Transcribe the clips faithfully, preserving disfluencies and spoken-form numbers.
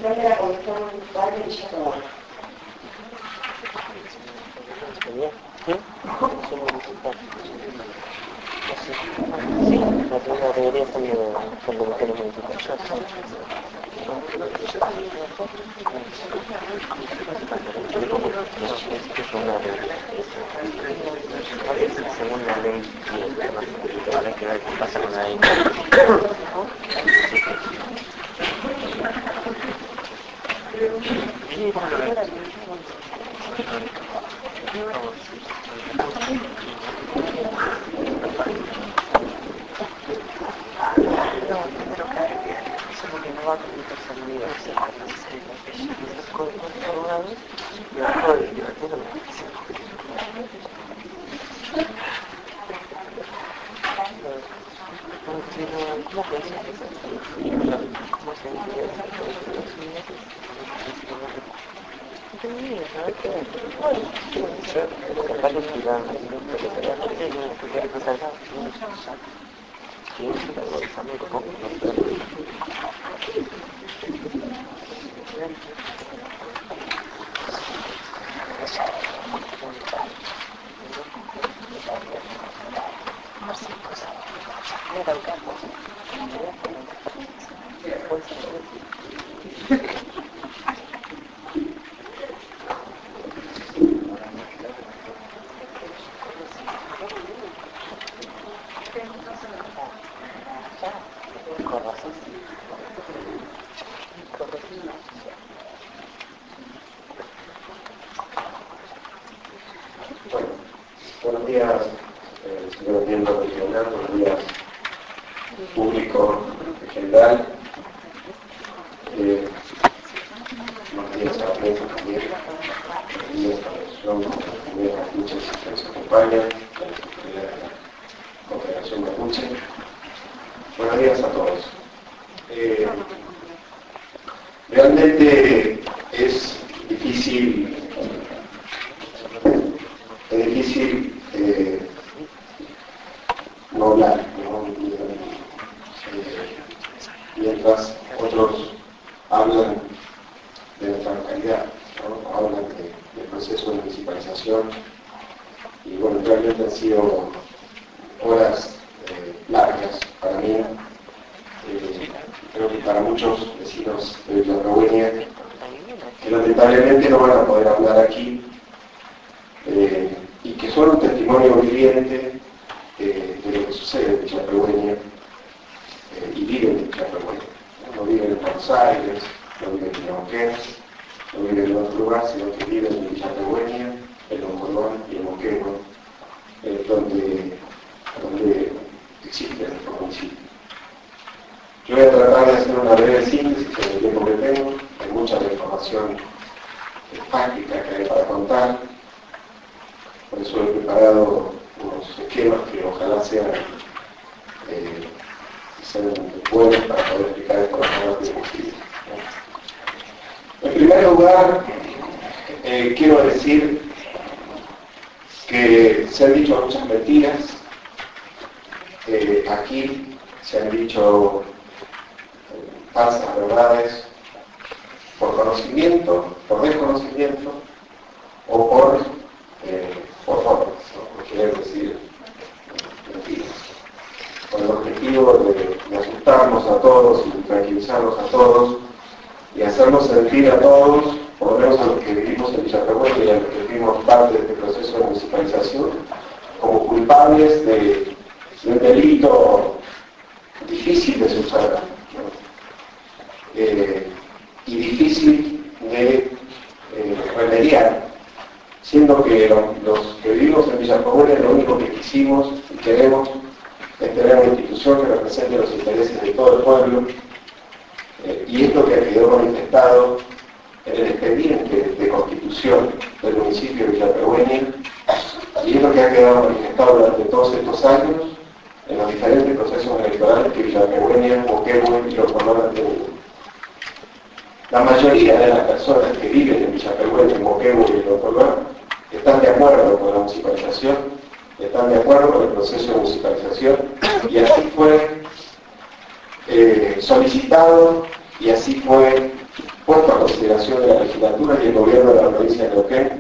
control de la Comisión Municipal de Villa Tomás. Sí, la primera mayoría son de son comisiones municipales. Es una ley, según la ley, hay que ver qué pasa con la ley. Buenos días, eh, señor miembro regional, buenos días, público en general, eh, buenos días a la prensa también, buenos días a la asociación, a la comunidad mapuche que nos acompaña, a la Confederación Mapuche. Buenos días a todos. Eh, realmente es difícil, es difícil eh, no hablar, ¿no? Eh, mientras otros hablan de nuestra localidad, ¿no? Hablan de, del proceso de municipalización y bueno, realmente han sido horas eh, largas para mí, eh, creo que para muchos vecinos de Villa Rauenia, que lamentablemente no van a poder hablar aquí, eh, y que son un testimonio viviente eh, de lo que sucede en Villa Rauenia, eh, y viven en Villa Rauenia. No viven en Buenos Aires, no viven en Neuquén, no viven en otro lugar, sino que viven en Villa Rauenia, en Longolón y en Moquegua, eh, donde, donde existe nuestro municipio. Yo voy a tratar de hacer una breve síntesis en el tiempo que tengo. Hay mucha información práctica que hay para contar. Por eso he preparado unos esquemas que ojalá sean, eh, sean buenos para poder explicar esto lo más rápido posible. En primer lugar, eh, quiero decir que se han dicho muchas mentiras. Eh, aquí se han dicho falsas verdades por conocimiento, por desconocimiento o por, eh, por formas, ¿no? Por querer decir mentiras, con el objetivo de, de asustarnos a todos y tranquilizarnos a todos y hacernos sentir a todos, por lo menos a los que vivimos en Villa Rauenia y a los que fuimos parte de este proceso de municipalización, como culpables de, de un delito difícil de subsanar, ¿no? Eh, y difícil de eh, remediar, siendo que los, los que vivimos en Villa Rauenia lo único que quisimos y queremos es tener una institución que represente los intereses de todo el pueblo, eh, y es lo que quedó manifestado en el expediente de constitución del municipio de Villa Rauenia, y es lo que ha quedado manifestado durante todos estos años en los diferentes procesos electorales que Villa Rauenia, Moquegua y Longolón han tenido. La mayoría de las personas que viven en Villa Rauenia, en Moquegua y en Longolón están de acuerdo con la municipalización, están de acuerdo con el proceso de municipalización, y así fue eh, solicitado y así fue puesto consideración de la legislatura y el gobierno de la provincia de Neuquén.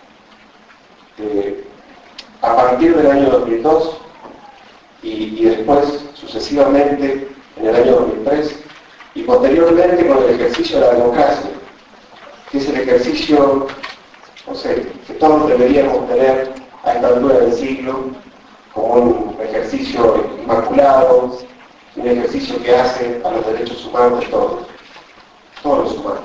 Eh, a partir del año dos mil dos y, y después sucesivamente en el año dos mil tres y posteriormente con el ejercicio de la democracia, que es el ejercicio, no sé, que todos deberíamos tener a esta altura del siglo como un ejercicio inmaculado, un ejercicio que hace a los derechos humanos de todos, todos los humanos,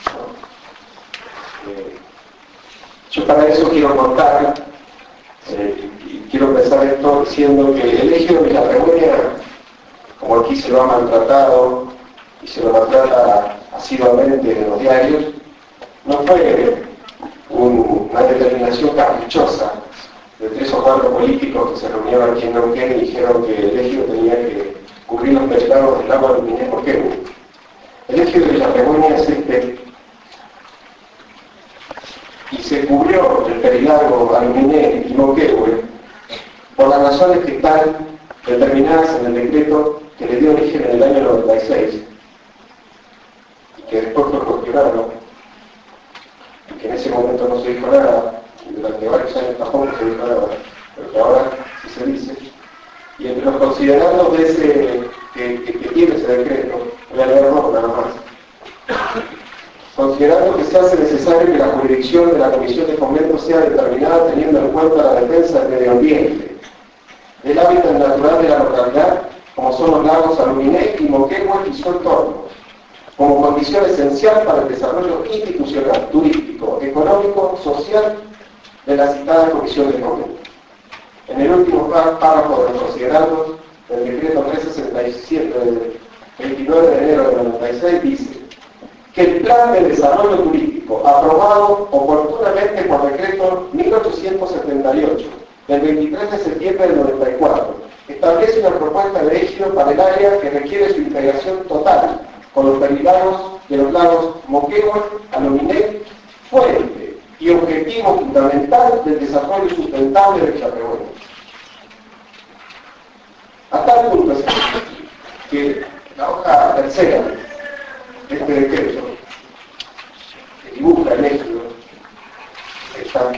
¿no? Eh, yo para eso quiero contar, eh, y quiero empezar esto diciendo que el Ejido de Villarrebuenia, como aquí se lo ha maltratado y se lo maltrata asiduamente en los diarios, no fue un, una determinación caprichosa de tres o cuatro políticos que se reunieron aquí en Neuquén y dijeron que el Ejido tenía que cubrir los peligros del agua de Miné. ¿Por qué? El Ejido de Villarrebuenia es este, y se cubrió el perilago Aluminé y Moquehue por las razones que están determinadas en el decreto que le dio origen en el año noventa y seis y que después fue cuestionado y que en ese momento no se dijo nada, y durante varios años tampoco se dijo nada, pero que ahora sí se dice. Y entre los considerandos de ese, que, que, que tiene ese decreto, voy a leerlo nada más. Considerando que se hace necesario que la jurisdicción de la Comisión de Fomento sea determinada teniendo en cuenta la defensa del medio ambiente, del hábitat natural de la localidad, como son los lagos Aluminé y Moquehue y su entorno, como condición esencial para el desarrollo institucional, turístico, económico, social de la citada Comisión de Fomento. En el último párrafo de los considerados del decreto trescientos sesenta y siete del veintinueve de enero del noventa y seis dice que el plan de desarrollo turístico aprobado oportunamente por decreto mil ochocientos setenta y ocho del veintitrés de septiembre del noventa y cuatro establece una propuesta de ejido para el área que requiere su integración total con los perilagos de los lagos Moquehue, Aluminé, fuente y objetivo fundamental del desarrollo sustentable de Villarrebuenia. A tal punto es que la hoja tercera de este decreto, que dibuja el ejido, está,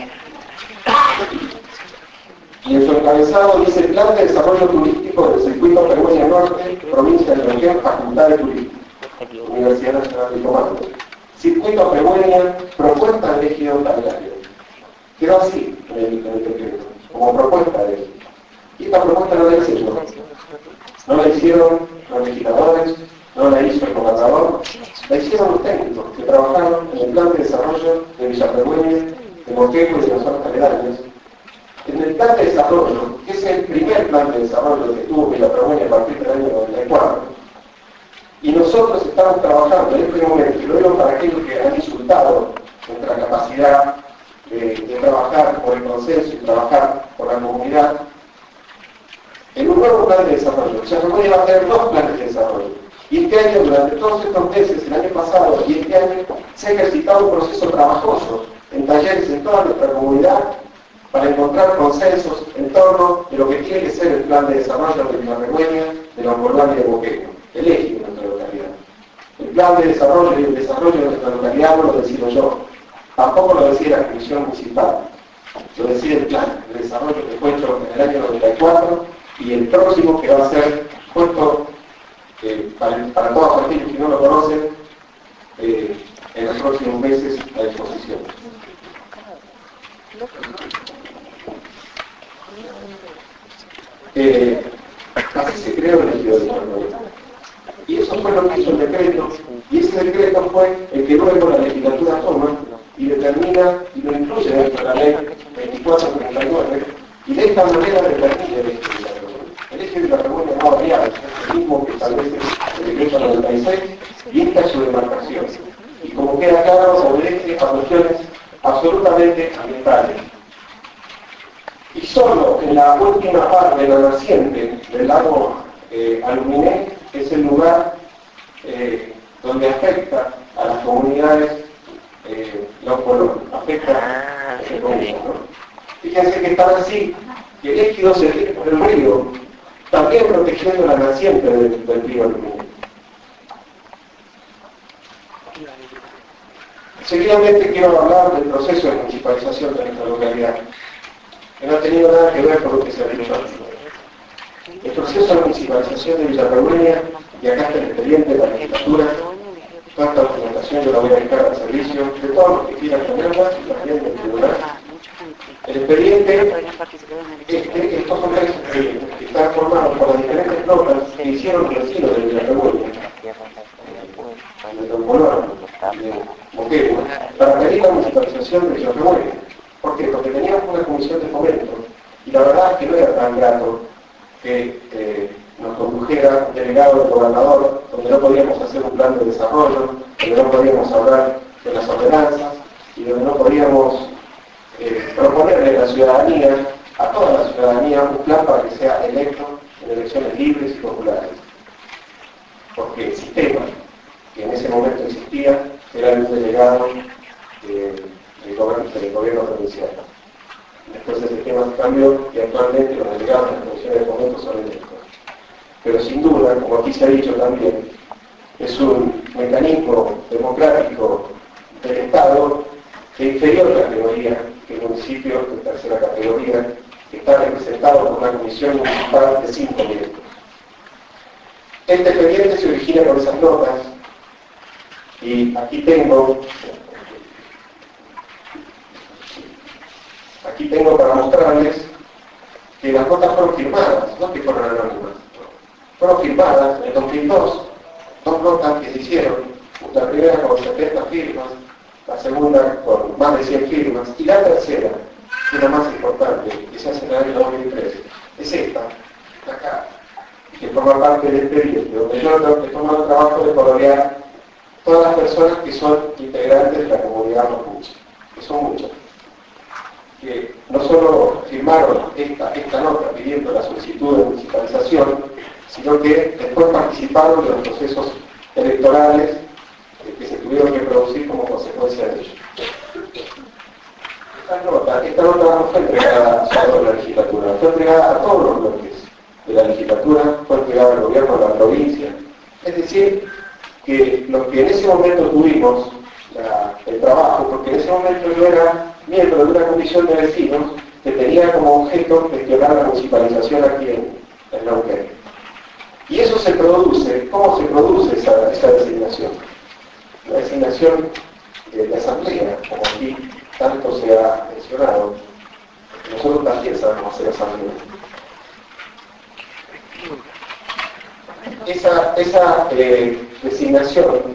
y en su encabezado dice Plan de Desarrollo Turístico del Circuito Perueña Norte, Provincia de Neuquén, Facultad de Turismo, Universidad Nacional de Comando. Circuito Perueña, propuesta de ejido tabelario. Quedó así en el, en el decreto, como propuesta de ejido. Y esta propuesta no la hice yo. No la hicieron los legisladores, no la hizo el gobernador, la hicieron los técnicos que trabajaron en el plan de desarrollo de Villarrebuenia, de Moquehue y de las zonas aledañas. En el plan de desarrollo, que es el primer plan de desarrollo que tuvo Villarrebuenia a partir del año noventa y cuatro, y nosotros estamos trabajando en este momento, y lo digo para aquellos que han insultado nuestra capacidad de, de trabajar por el consenso y trabajar por la comunidad, en un nuevo plan de desarrollo. Villarrebuenia va a tener dos planes de desarrollo. Y este año, durante todos estos meses, el año pasado y este año, se ha ejercitado un proceso trabajoso en talleres en toda nuestra comunidad para encontrar consensos en torno de lo que tiene que ser el plan de desarrollo de Villarrebuenia, de la Moquehue y de Moquehue, el eje de nuestra localidad. El plan de desarrollo y el desarrollo de nuestra localidad no lo decido yo, tampoco lo decía la Comisión Municipal, lo decía el plan de desarrollo que fue hecho en el año noventa y cuatro y el próximo que va a ser puesto eh, para, para todos aquellos que no lo conocen eh, en los próximos meses a disposición. Eh, así se creó el ejido de Villarrebuenia. Y eso fue lo que hizo el decreto, y ese decreto fue el que luego la legislatura toma y determina y lo incluye dentro de la ley veinticuatro treinta y nueve, y de esta manera determina el eje de Villarrebuenia. El eje de Villarrebuenia no variaba, es el mismo que establece el decreto noventa y seis, y esta es su demarcación. Y como queda claro, obedece a cuestiones absolutamente ambientales. Y solo en la última parte de la naciente del lago eh, Aluminé es el lugar eh, donde afecta a las comunidades eh, los colores, afecta a las comunidades, ¿no? Fíjense que están así, y el ejido se rige por el río, también protegiendo la naciente del, del río Aluminé. Seguidamente quiero hablar del proceso de municipalización de nuestra localidad, que no ha tenido nada que ver con lo que se ha dicho antes. El proceso de municipalización de Villa Revuelta, y acá está el expediente de la legislatura, toda esta documentación yo la voy a dejar al servicio de todos los que quieran tenerla, y también del tribunal. El expediente, este, estos son tres expedientes que están formados por las diferentes notas que hicieron vecinos de Villa Revuelta, de Don Colón, de Moquegua, para pedir la municipalización de Villa Revuelta. ¿Por qué? Porque teníamos una comisión de fomento, y la verdad es que no era tan grato que eh, nos condujera un delegado del gobernador, donde no podíamos hacer un plan de desarrollo, donde no podíamos hablar de las ordenanzas, y donde no podíamos eh, proponerle a la ciudadanía, a toda la ciudadanía, un plan para que sea electo en elecciones libres y populares. Porque el sistema que en ese momento existía era el delegado eh, del, gobierno, del gobierno provincial. Después ese tema cambió y actualmente los delegados de las comisiones de fomento son electos. Pero sin duda, como aquí se ha dicho también, es un mecanismo democrático del Estado de inferior categoría que municipios de tercera categoría que está representado por una comisión municipal de cinco miembros. Este expediente se origina con esas notas y aquí tengo aquí tengo para mostrarles que las notas fueron firmadas, no que fueron anónimas, fueron firmadas en dos mil dos, dos notas que se hicieron, la primera con setenta firmas, la segunda con más de cien firmas, y la tercera, que es la más importante, que se hace en el año dos mil tres, es esta, acá, que forma parte del expediente, donde yo he tomado el trabajo de colorear todas las personas que son integrantes de la comunidad mapuche, que son muchas, que no solo firmaron esta, esta nota pidiendo la solicitud de municipalización, sino que después participaron de los procesos electorales que se tuvieron que producir como consecuencia de ello. Esta nota, esta nota no fue entregada solo a la legislatura, fue entregada a todos los bloques de la legislatura, fue entregada al gobierno de la provincia. Es decir, que los que en ese momento tuvimos la, el trabajo, porque en ese momento yo era miembro de una comisión de vecinos que tenía como objeto gestionar la municipalización aquí en, en Neuquén. Y eso se produce, ¿cómo se produce esa, esa designación? La designación de la asamblea, como aquí tanto se ha mencionado, nosotros también sabemos hacer asamblea. Esa, esa eh, designación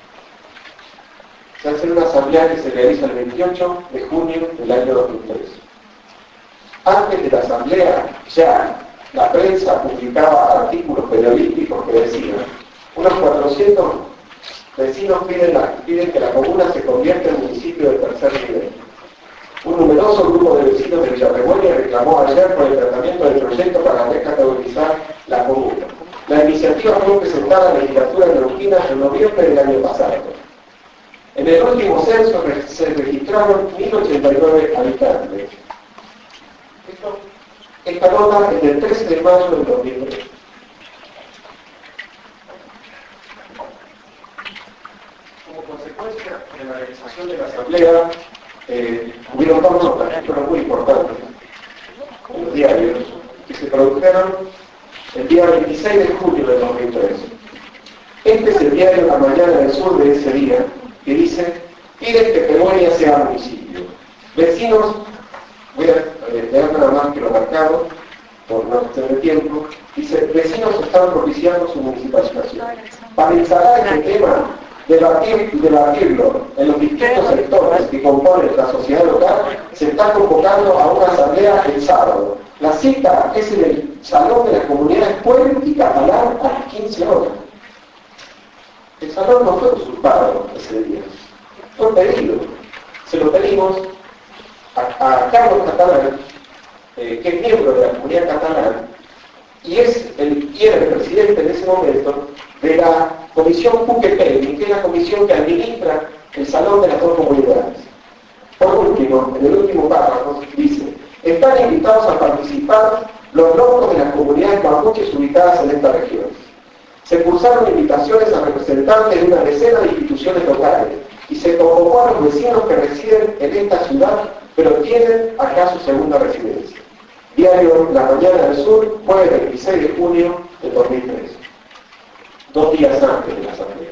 se hace en una asamblea que se realiza el veintiocho de junio del año dos mil tres. Antes de la asamblea, ya la prensa publicaba artículos periodísticos que decían: unos cuatrocientos vecinos piden, la, piden que la comuna se convierta en municipio de tercer nivel. Un numeroso grupo de vecinos de Villa Revuelta reclamó ayer por el tratamiento del proyecto para recategorizar la comuna. La iniciativa fue presentada a la legislatura neuquina en noviembre del año pasado. En el último censo se registraron mil ochenta y nueve habitantes. Esto, esta nota es del trece de mayo del dos mil tres. Como consecuencia de la realización de la asamblea, eh, hubieron dos notas que fueron muy importantes en los diarios, que se produjeron el día veintiséis de julio de dos mil tres. Este es el diario La Mañana del Sur de ese día, que dice: piden que Pehuenia sea municipio. Vecinos, voy a eh, leer nada más que lo marcado, por no cuestión de tiempo, dice: vecinos están propiciando su municipalización. Para instalar este tema, debatir, debatirlo en los distintos sectores que componen la sociedad local, se está convocando a una asamblea el sábado. La cita es en el Salón de las Comunidades Pueblo y Catalán a las quince horas. El salón no fue usurpado ese día, fue pedido. Se lo pedimos a, a Carlos Catalán, eh, que es miembro de la comunidad catalana, y es el, y era el presidente en ese momento de la comisión Puquepelli, que es la comisión que administra el salón de las dos comunidades. Por último, en el último párrafo dice: están invitados a participar los locos de las comunidades mapuches ubicadas en esta región. Se cursaron invitaciones a representantes de una decena de instituciones locales y se convocó todos los vecinos que residen en esta ciudad, pero tienen acá su segunda residencia. Diario La Mañana del Sur, jueves veintiséis de junio de dos mil trece. Dos días antes de la asamblea.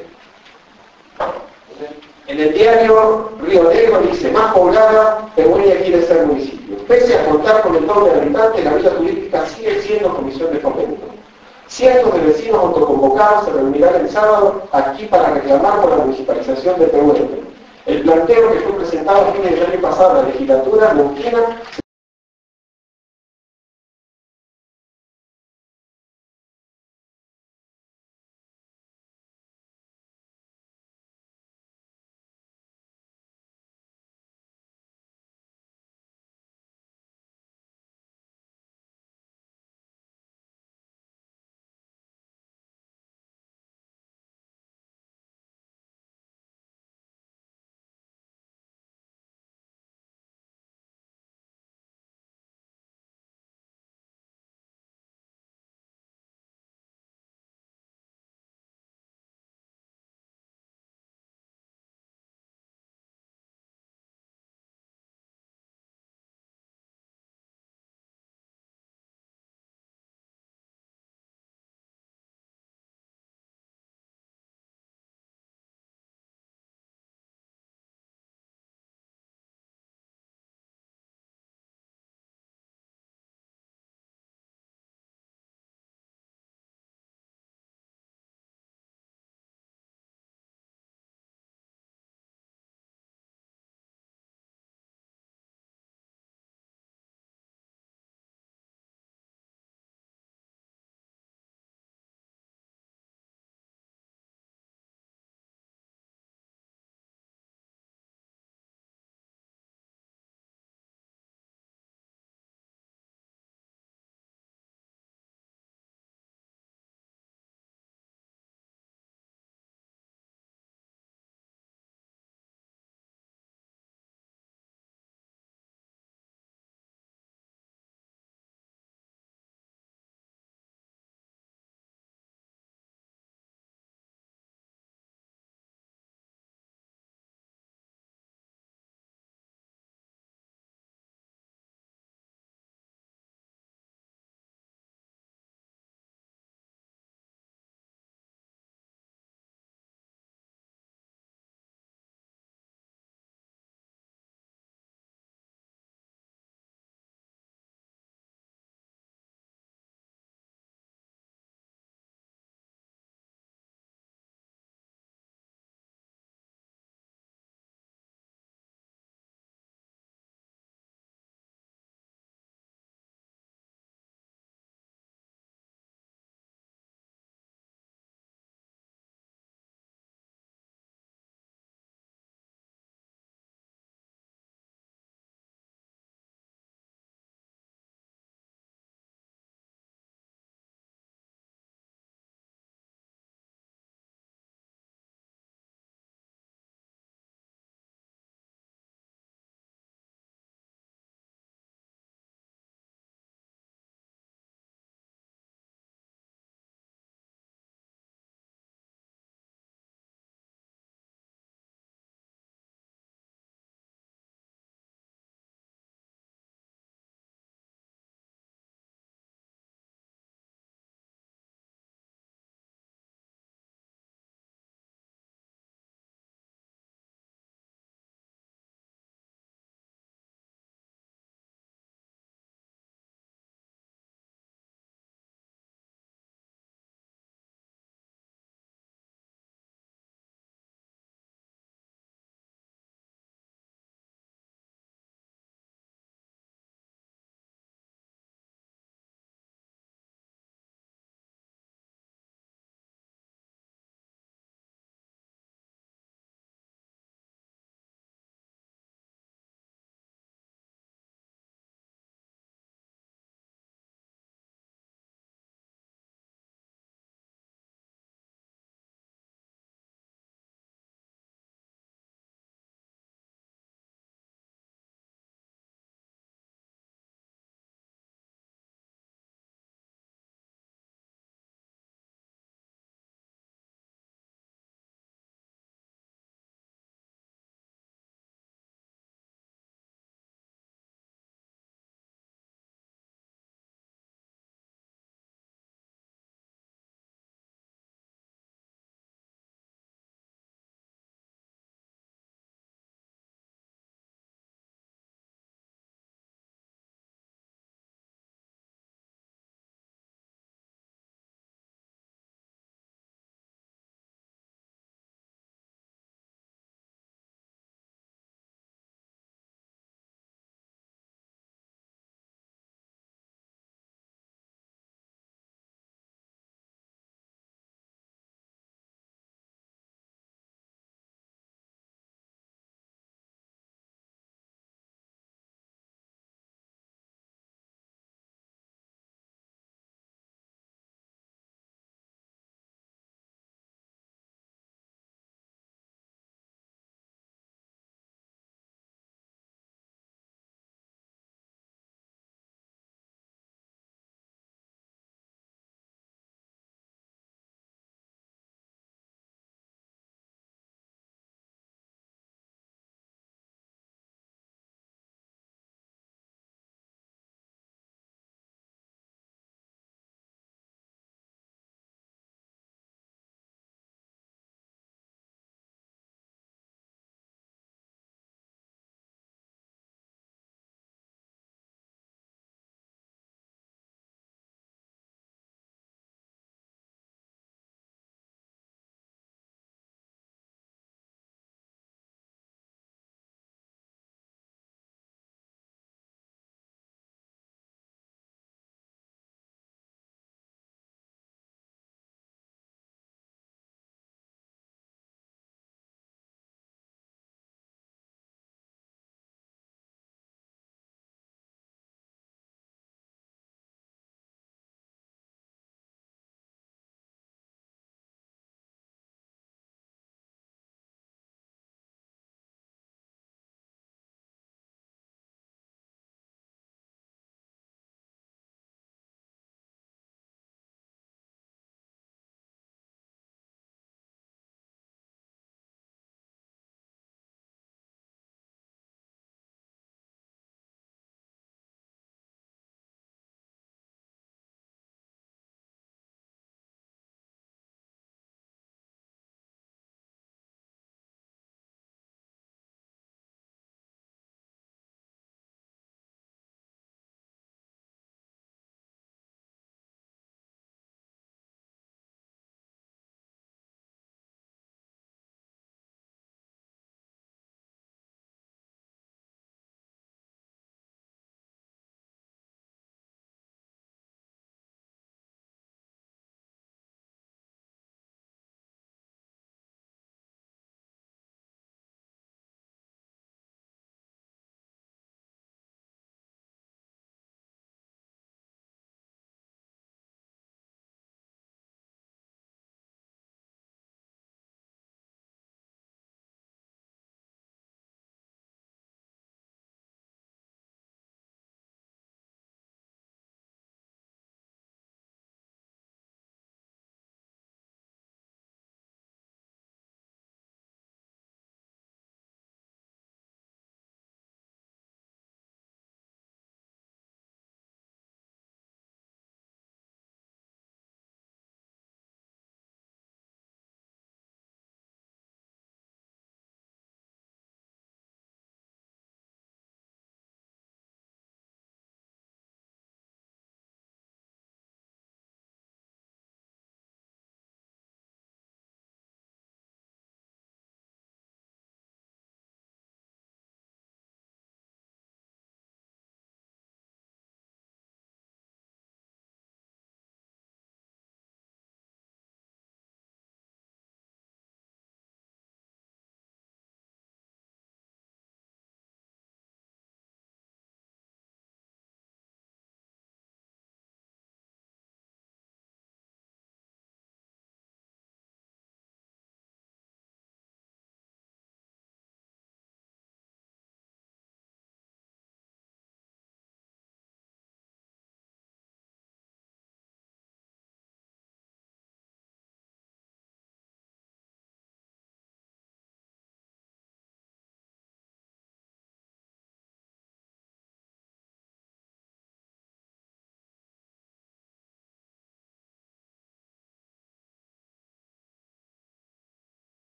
En el diario Río Negro dice, más poblada, Pehueña quiere ser municipio. Pese a contar con el doble de habitantes, la vida turística sigue siendo comisión de fomento. Cientos de vecinos autoconvocados se reunirán el sábado aquí para reclamar por la municipalización de Pehueña. El planteo que fue presentado a fines del año pasado en la legislatura, Neuquina,